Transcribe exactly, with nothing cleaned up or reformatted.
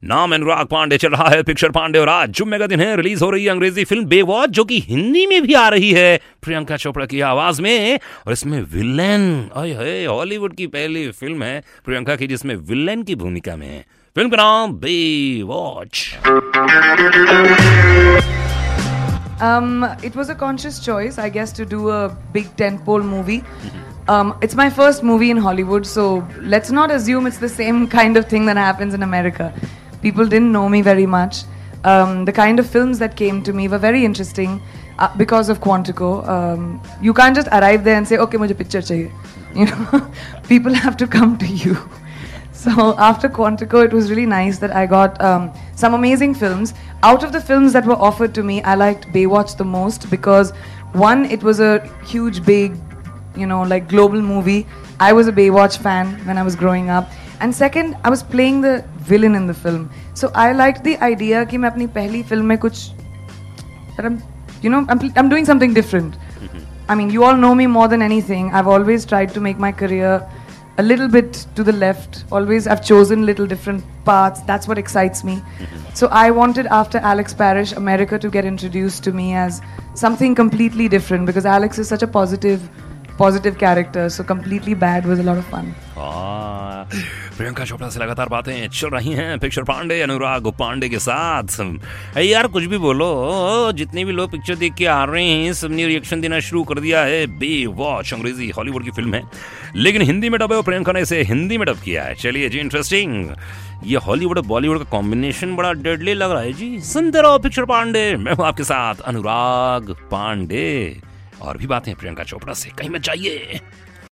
नाम अनुराग पांडे, चल रहा है पिक्चर पांडे और आज जुम्मे का दिन है, रिलीज हो रही है अंग्रेजी फिल्म बेवॉच जो कि हिंदी में भी आ रही है प्रियंका चोपड़ा की आवाज में। और इसमें विलेन, अरे हॉलीवुड की पहली फिल्म है प्रियंका की जिसमें विलेन की भूमिका में है। फिल्म का नाम Baywatch. Um, it was a conscious choice, I guess, to do a big tentpole movie. Um, it's my first movie in Hollywood, so let's not assume it's the same kind of thing that happens in America. People didn't know me very much. Um, the kind of films that came to me were very interesting uh, because of Quantico. Um, you can't just arrive there and say, "Okay, mujhe picture chahiye." You know, people have to come to you. So after Quantico, it was really nice that I got um, some amazing films. Out of the films that were offered to me, I liked Baywatch the most because one, it was a huge, big, you know, like global movie. I was a Baywatch fan when I was growing up. And second, I was playing the villain in the film. So I liked the idea कि मैं अपनी पहली film में कुछ, that I'm, you know, I'm, I'm doing something different. I mean, you all know me more than anything. I've always tried to make my career a little bit to the left. Always I've chosen little different paths. That's what excites me. So I wanted, after Alex Parrish, America to get introduced to me as something completely different because Alex is such a positive positive character, so completely bad was a lot of fun. हाँ, प्रियंका चोपड़ा से लगातार बातें चल रही हैं picture Pandey अनुराग पांडे के साथ। यार कुछ भी बोलो, जितने भी लोग पिक्चर देख के आ रहे हैं सबने रिएक्शन देना शुरू कर दिया है। बेवॉच अंग्रेजी हॉलीवुड की फिल्म है लेकिन हिंदी में डब है और प्रियंका ने इसे हिंदी में डब किया है। चलिए जी, इंटरेस्टिंग। ये हॉलीवुड और बॉलीवुड का कॉम्बिनेशन बड़ा डेडली लग रहा है जी। सुनते रहो पिक्चर पांडे, मैं हूँ आपके साथ अनुराग पांडे। और भी बातें प्रियंका चोपड़ा से, कहीं मत जाइए।